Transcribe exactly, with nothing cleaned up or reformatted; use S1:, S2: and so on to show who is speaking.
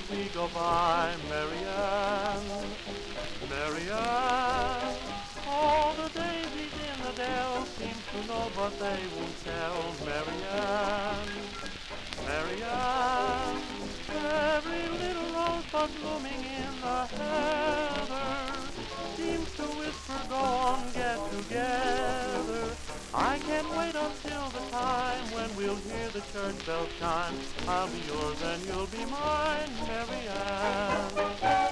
S1: we go by, Marianne, Marianne. All the daisies in the dell seem to know, but they won't tell, Marianne, Marianne. Every little rosebud blooming in the heather seems to whisper, go on, get together. I can't wait until the time when we'll hear the church bells chime. I'll be yours and you'll be mine, Marianne.